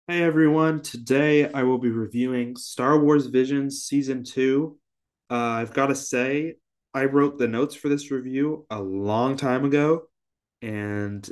Hey everyone, today I will be reviewing Star Wars Visions Season 2. I've got to say, I wrote the notes for this review a long time ago, and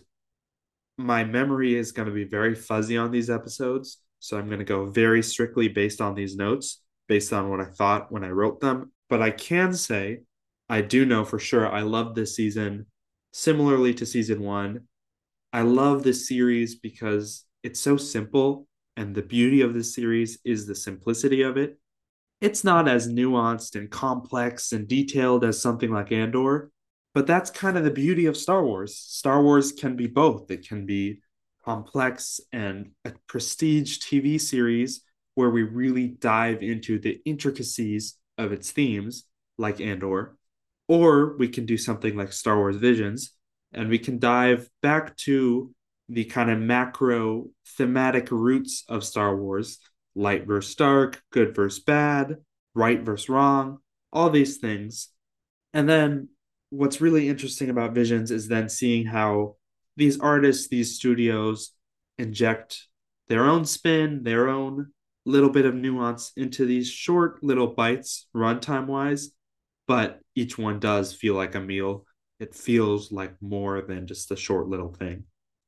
my memory is going to be very fuzzy on these episodes. So I'm going to go very strictly based on these notes, based on what I thought when I wrote them. But I can say, I do know for sure I love this season, similarly to Season 1. I love this series because it's so simple, and the beauty of this series is the simplicity of it. It's not as nuanced and complex and detailed as something like Andor, but that's kind of the beauty of Star Wars. Star Wars can be both. It can be complex and a prestige TV series where we really dive into the intricacies of its themes, like Andor, or we can do something like Star Wars Visions, and we can dive back to the kind of macro thematic roots of Star Wars, light versus dark, good versus bad, right versus wrong, all these things. And then what's really interesting about Visions is then seeing how these artists, these studios inject their own spin, their own little bit of nuance into these short little bites, runtime wise, but each one does feel like a meal. It feels like more than just a short little thing.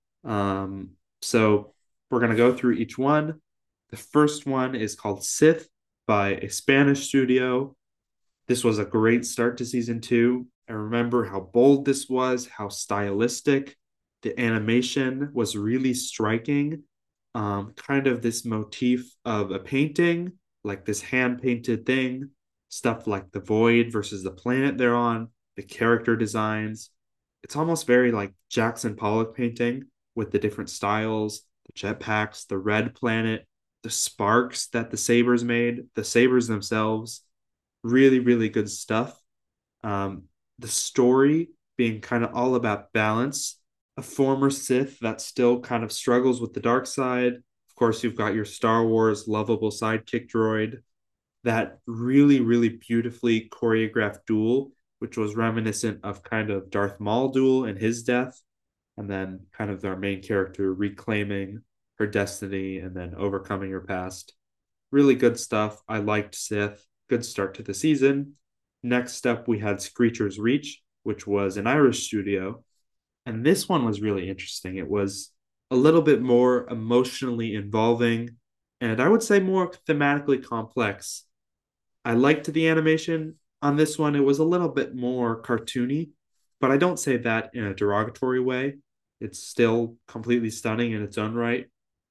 Um, so we're going to go through each one. The first one is called Sith by a Spanish studio. This was a great start to season two. I remember how bold this was, how stylistic. The animation was really striking. Kind of this motif of a painting, like this hand painted thing, stuff like the void versus the planet they're on, the character designs. It's almost very like Jackson Pollock painting with the different styles, the jetpacks, the red planet, the sparks that the sabers made, the sabers themselves. Really, really good stuff. Um, the story being kind of all about balance, a former Sith that still kind of struggles with the dark side. Of course, you've got your Star Wars lovable sidekick droid, that really, really beautifully choreographed duel, which was reminiscent of kind of Darth Maul duel and his death, and then kind of our main character reclaiming her destiny and then overcoming her past. Really good stuff. I liked Sith. Good start to the season. Next up, we had Screecher's Reach, which was an Irish studio. And this one was really interesting. It was a little bit more emotionally involving, and I would say more thematically complex. I liked the animation on this one. It was a little bit more cartoony, but I don't say that in a derogatory way. It's still completely stunning in its own right.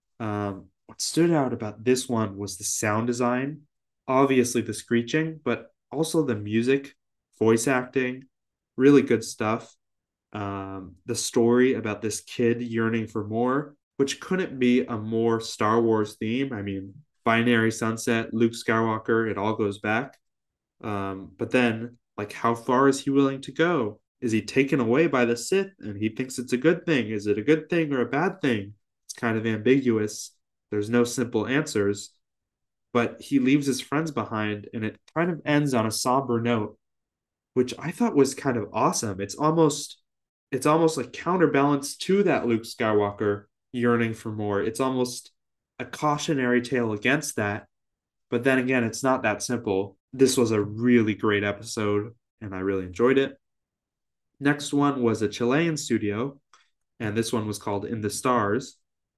What stood out about this one was the sound design, obviously the screeching, but also the music, voice acting, really good stuff. The story about this kid yearning for more, which couldn't be a more Star Wars theme. I mean, binary sunset, Luke Skywalker, it all goes back. But then, like, how far is he willing to go? Is he taken away by the Sith and he thinks it's a good thing? Is it a good thing or a bad thing? It's kind of ambiguous. There's no simple answers, but he leaves his friends behind and it kind of ends on a somber note, which I thought was kind of awesome. It's almost like counterbalance to that Luke Skywalker yearning for more. It's almost a cautionary tale against that, but then again, it's not that simple. This was a really great episode, and I really enjoyed it. Next one was a Chilean studio, and this one was called In the Stars.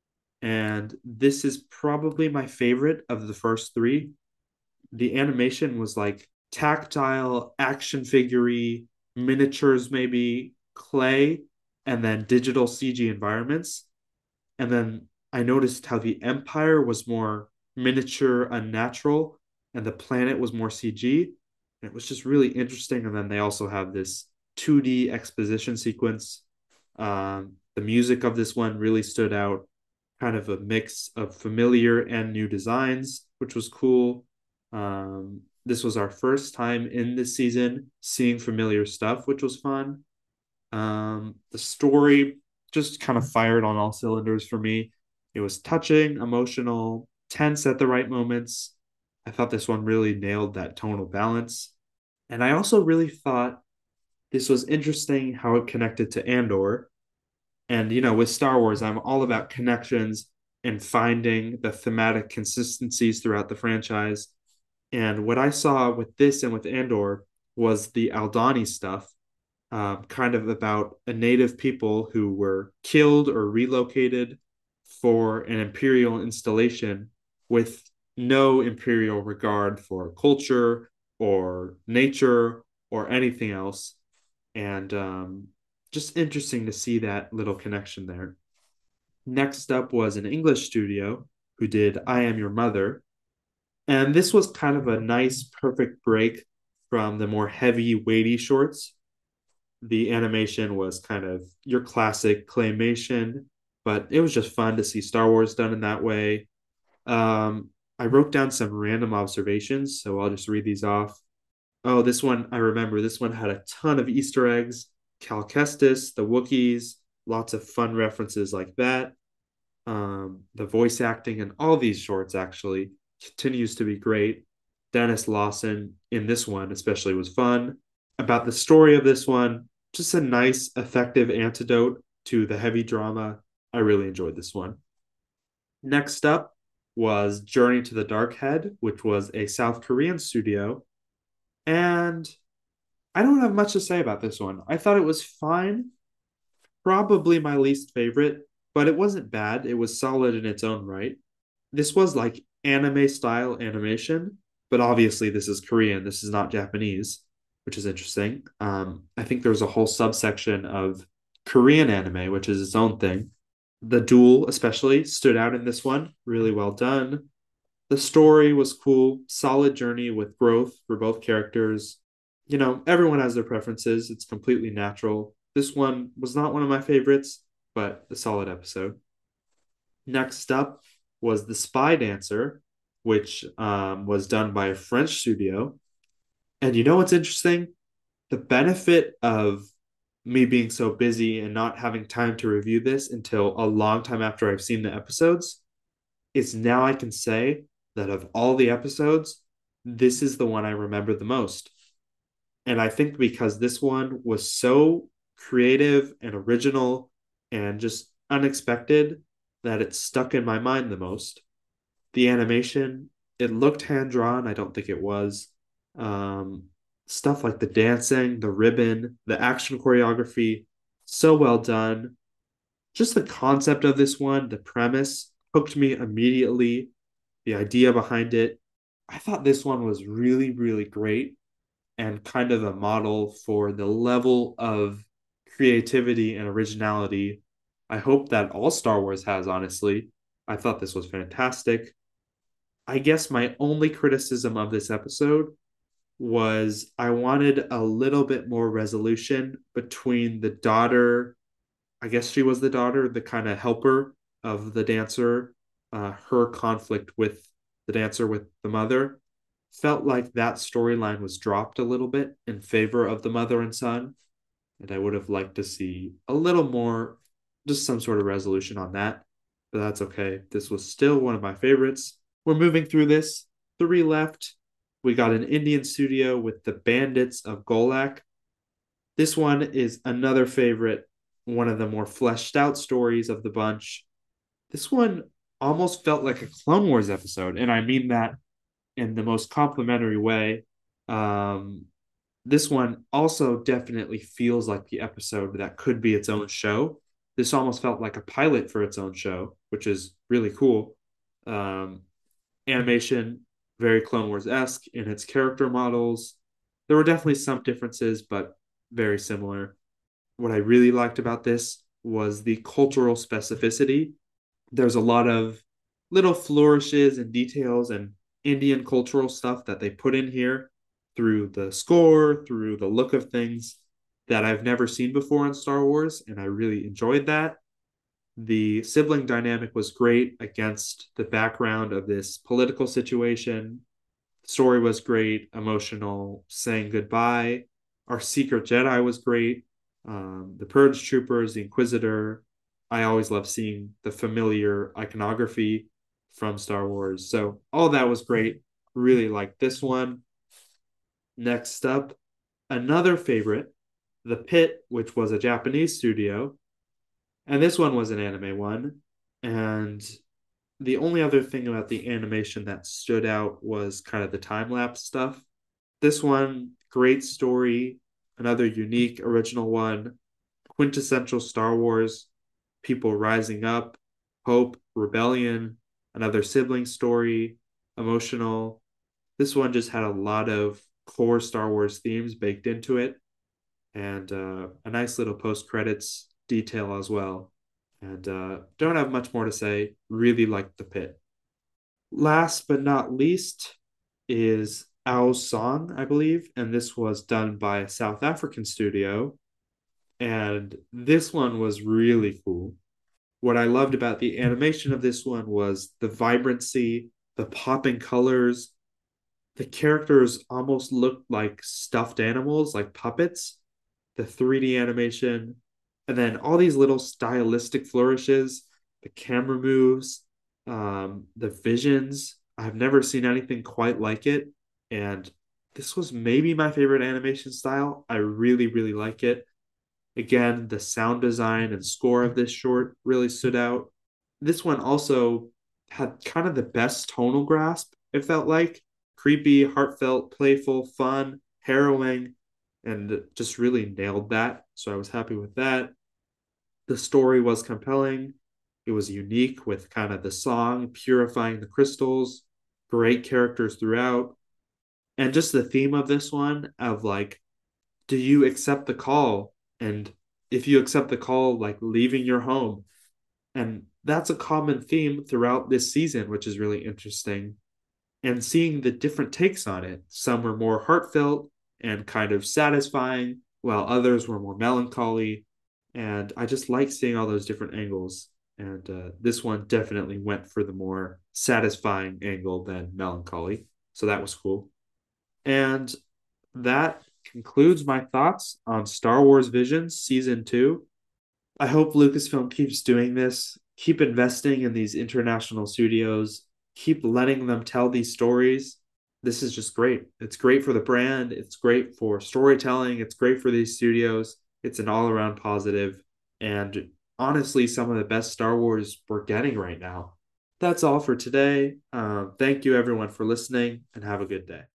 And this is probably my favorite of the first three. The animation was like tactile, action figure, miniatures, maybe clay, and then digital CG environments. And then I noticed how the Empire was more miniature, unnatural, and the planet was more CG. And it was just really interesting. And then they also have this 2D exposition sequence. The music of this one really stood out, kind of a mix of familiar and new designs, which was cool. This was our first time in this season seeing familiar stuff, which was fun. The story just kind of fired on all cylinders for me. It was touching, emotional, tense at the right moments. I thought this one really nailed that tonal balance. And I also really thought this was interesting how it connected to Andor. And, with Star Wars, I'm all about connections and finding the thematic consistencies throughout the franchise. And what I saw with this and with Andor was the Aldani stuff, kind of about a native people who were killed or relocated for an imperial installation with no imperial regard for culture or nature or anything else. And just interesting to see that little connection there. Next up was an English studio who did I Am Your Mother. And this was kind of a nice, perfect break from the more heavy, weighty shorts. The animation was kind of your classic claymation, but it was just fun to see Star Wars done in that way. I wrote down some random observations, so I'll just read these off. Oh, this one, I remember this one had a ton of Easter eggs, Cal Kestis, the Wookiees, lots of fun references like that. The voice acting in all these shorts actually continues to be great. Dennis Lawson in this one especially was fun. About the story of this one, just a nice, effective antidote to the heavy drama. I really enjoyed this one. Next up was Journey to the Dark Head, which was a South Korean studio. And I don't have much to say about this one. I thought it was fine, probably my least favorite, but it wasn't bad. It was solid in its own right. This was like anime style animation, but obviously this is Korean. This is not Japanese, which is interesting. I think there's a whole subsection of Korean anime, which is its own thing. The duel, especially, stood out in this one. Really well done. The story was cool, solid journey with growth for both characters. You know, everyone has their preferences. It's completely natural. This one was not one of my favorites, but a solid episode. Next up was The Spy Dancer, which was done by a French studio. And you know what's interesting? The benefit of me being so busy and not having time to review this until a long time after I've seen the episodes is now I can say that of all the episodes, this is the one I remember the most. And I think because this one was so creative and original and just unexpected that it stuck in my mind the most. The animation, it looked hand drawn. I don't think it was. Um, Stuff like the dancing, the ribbon, the action choreography, so well done. Just the concept of this one, the premise hooked me immediately. The idea behind it. I thought this one was really, really great and kind of a model for the level of creativity and originality I hope that all Star Wars has, honestly. I thought this was fantastic. I guess my only criticism of this episode was I wanted a little bit more resolution between the daughter. I guess she was the daughter, the kind of helper of the dancer, her conflict with the dancer with the mother. Felt like that storyline was dropped a little bit in favor of the mother and son. And I would have liked to see a little more, just some sort of resolution on that. But that's okay. This was still one of my favorites. We're moving through this. Three left. We got an Indian studio with the Bandits of Golak. This one is another favorite, one of the more fleshed out stories of the bunch. This one almost felt like a Clone Wars episode, and I mean that in the most complimentary way. Um, this one also definitely feels like the episode that could be its own show. This almost felt like a pilot for its own show, which is really cool. Um, Animation, very Clone Wars esque in its character models. There were definitely some differences, but very similar. What I really liked about this was the cultural specificity. There's a lot of little flourishes and details and Indian cultural stuff that they put in here through the score, through the look of things that I've never seen before in Star Wars, and I really enjoyed that. The sibling dynamic was great against the background of this political situation. The story was great, emotional, saying goodbye. Our secret Jedi was great. The Purge Troopers, the Inquisitor. I always love seeing the familiar iconography from Star Wars. So all that was great. Really liked this one. Next up, another favorite, The Pit, which was a Japanese studio. And this one was an anime one. And The only other thing about the animation that stood out was kind of the time lapse stuff. This one, great story, another unique original one, quintessential Star Wars, people rising up, hope, rebellion, another sibling story, emotional. This one just had a lot of core Star Wars themes baked into it, and a nice little post credits detail as well. And don't have much more to say. Really like the pit. Last but not least is Ao's Song, I believe, and this was done by a South African studio. And this one was really cool. What I loved about the animation of this one was the vibrancy, the popping colors. The characters almost looked like stuffed animals, like puppets. The 3D animation, and then all these little stylistic flourishes, the camera moves, the visions. I've never seen anything quite like it. And this was maybe my favorite animation style. I really, really like it. Again, the sound design and score of this short really stood out. This one also had kind of the best tonal grasp, it felt like. Creepy, heartfelt, playful, fun, harrowing, and just really nailed that. So I was happy with that. The story was compelling. It was unique with kind of the song, purifying the crystals, great characters throughout. And just the theme of this one of like, do you accept the call? And if you accept the call, like leaving your home. And that's a common theme throughout this season, which is really interesting. And seeing the different takes on it. Some were more heartfelt and kind of satisfying, while others were more melancholy. And I just like seeing all those different angles. And this one definitely went for the more satisfying angle than melancholy. So that was cool. And that concludes my thoughts on Star Wars Visions Season 2. I hope Lucasfilm keeps doing this, keep investing in these international studios, keep letting them tell these stories. This is just great. It's great for the brand, it's great for storytelling, it's great for these studios. It's an all around positive, and honestly, some of the best Star Wars we're getting right now. That's all for today. Thank you, everyone, for listening, and have a good day.